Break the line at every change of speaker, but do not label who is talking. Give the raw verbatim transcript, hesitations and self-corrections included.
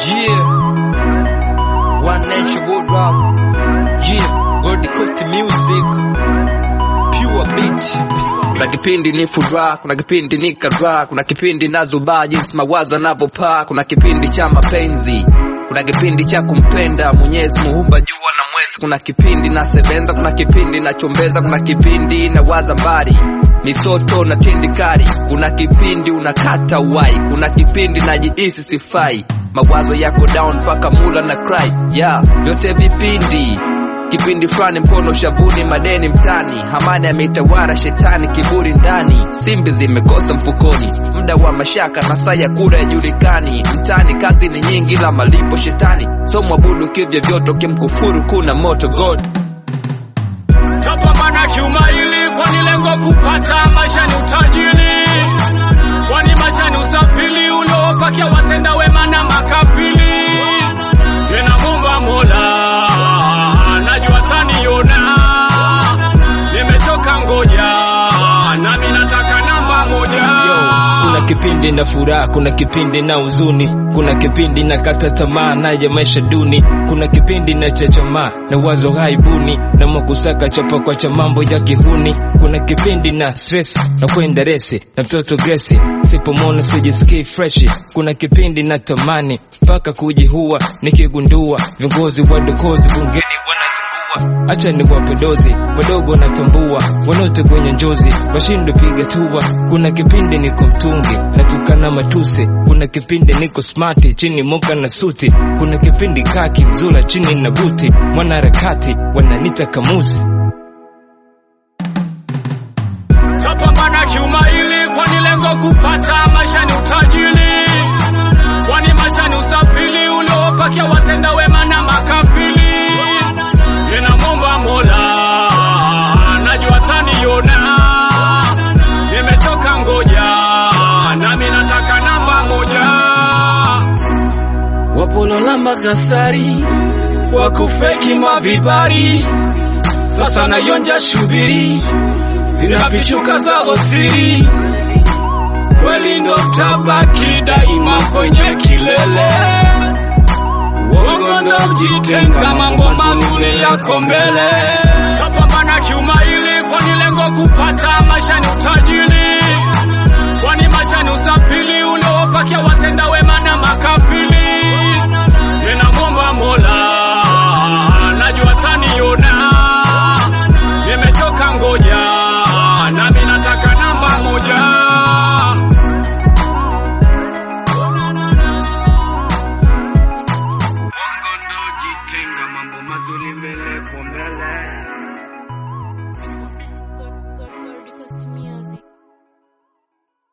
Yeah, One Nation World Rap. Yeah, Gold Coast Music, Pure Beat. Kuna kipindi ni furaha, kuna kipindi ni karaha, kuna kipindi nazubaa jinsi mawazo yanavyopaa, kuna kipindi cha mapenzi, kuna kipindi cha kumpenda Mwenyezi Muumba jua na mwezi, kuna kipindi nasebenza, kuna kipindi nachombeza, kuna kipindi nawaza mbali misoto na tindikari, kuna kipindi unakata uwai, kuna kipindi najihisi sifai, mawazo yako down paka mula na cry. Yeah, yote vipindi. Kipindi fulani mkono shavuni, madeni mtani, hamani ametawala, shetani kiburi ndani, simbi zimekosa mfukoni, muda wa mashaka na saa ya kura yajulikani, mtani kazi ni nyingi la malipo shetani, so mwabudu kivyo vyoto kimkufuru kuna moto God.
Tapambana kiuma ili kwani lengo kupata maisha ni utajiri, kwani maisha ni usafiri uliopakia watenda wema na makafiri. Tena Muumba Mola najua taniona, nimechoka ngoja nami nataka namba moja.
Yo, kuna kipindi na furaha, kuna kipindi na huzuni, kuna kipindi na kata tamaa na ya maisha duni, kuna kipindi na chachama na wazo haibuni na mwakusaka chapa kwa cha mambo ya kihuni, kuna kipindi na stress na kwenda resi na mtoto Grace sipomona sijisikii fresh, kuna kipindi na tamani paka kujihua nikigundua viongozi wa dokozi bungeni wanazingua, acha ni wape dozi wadogo natambua wanote kwenye njozi washindo piga tuwa, kuna kipindi niko mtungi natukana matuse, kuna kipindi niko smarti chini moka na suti, kuna kipindi kaki mzula chini na buti, mwana harakati wananita kamusi.
Tapambana kiuma ili kwani lengo kupata maisha ni utajiri, kwani maisha ni usafiri uliopakia watenda wema na makafiri. Tena Muumba Mola najua taniona, nimechoka ngoja nami nataka namba moja. Wapolo lamba kasari wakufeki mavibari, sasa nayonja shubiri zinapichuka za osiri, kweli ndo tabaki daima kwenye kilele, uongo ndo ujitenga mambo mazuri yako mbele. Tapambana kiuma ili kwani lengo kupata maisha ni utajiri, kwani maisha ni usafiri uliopakia watenda wema na makafiri. Tena Muumba Mola najua taniona, nimechoka ngoja nami nataka namba moja. Uongo ndo jitenga mambo mazuri mbele kwa mbele.